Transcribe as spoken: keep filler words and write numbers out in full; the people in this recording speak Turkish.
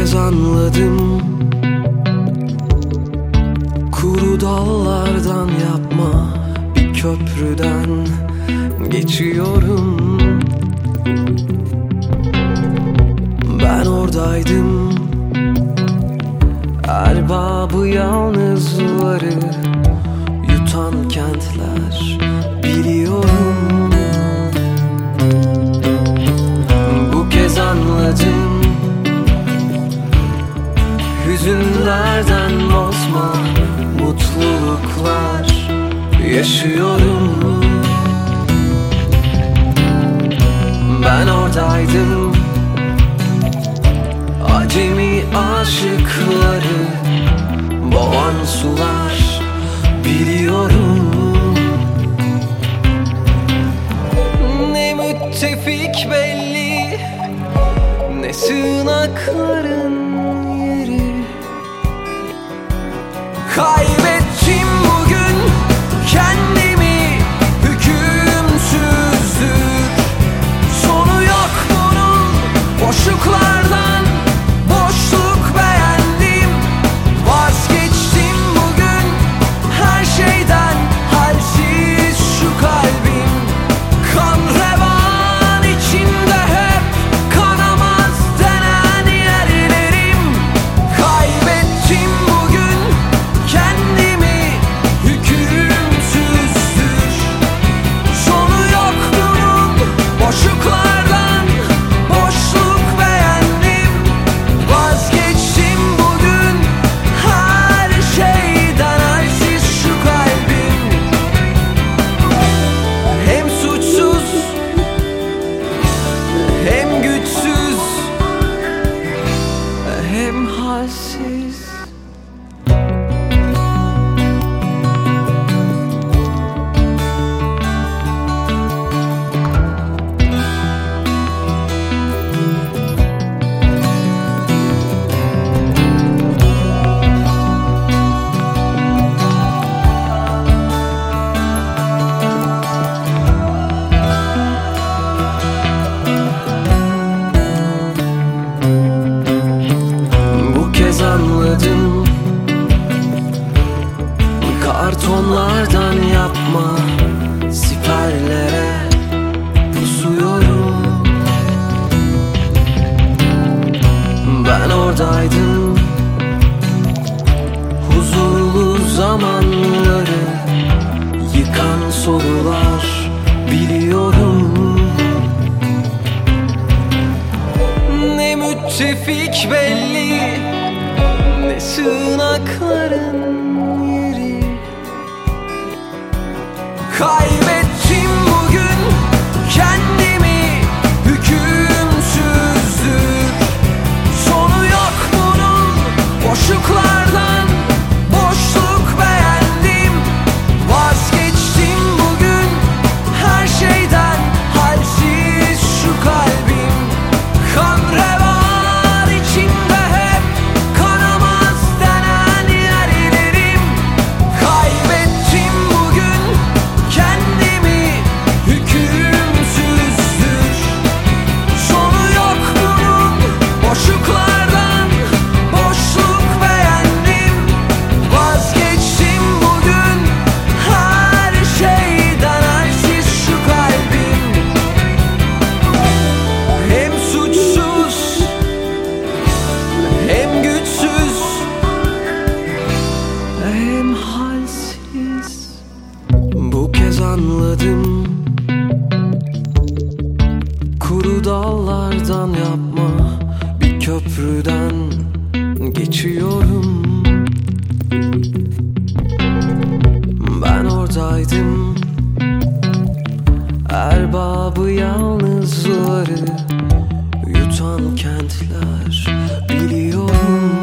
kez anladım, kuru dallardan yapma bir köprüden geçiyorum. Ben oradaydım, erbabı yalnızları yutan kentler biliyorum. Bu kez anladım, hüzünlerden bozma mutluluklar yaşıyorum. Ben oradaydım, acemi aşıkları boğan sular biliyorum. Ne müttefik belli, ne sığınakların yeri. Kaybettim bugün kendimi, hükümsüzdür. Sonu yok bunun, boşluklardan boşluk beğendim. Vazgeçtim bugün her şeyden, halsiz şu kalbim. Kan revan içinde hep, kanamaz denen yerlerim. Kaybettim bugün kendimi, hükümsüzdür. Sonu yok bunun, boşluklardan boşluk beğendim. Vazgeçtim bugün her şeyden, halsiz şu kalbim. Hem suçsuz hem güçsüz hem halsiz. Bu kez anladım, kartonlardan yapma siperlere pusuyorum. Ben oradaydım, huzurlu zamanları yıkan sorular biliyorum. Ne müttefik belli, ne sığınakların yeri. Kaybettim bugün kendimi, hükümsüzdür. Sonu yok bunun, boşluklardan boşluk beğendim. Vazgeçtim bugün her şeyden, halsiz şu kalbim. Kan revan içinde hep, kanamaz denen yerlerim. Kaybettim bugün kendimi, hükümsüzdür. Sonu yok bunun, boşluklardan boşluk beğendim. Vazgeçtim bugün her şeyden, halsiz şu kalbim. Hem suçsuz hem güçsüz hem halsiz. Bu kez anladım, kuru dallardan yapma bir köprüden geçiyorum. Ben oradaydım, erbabı yalnızları yutan kentler biliyorum.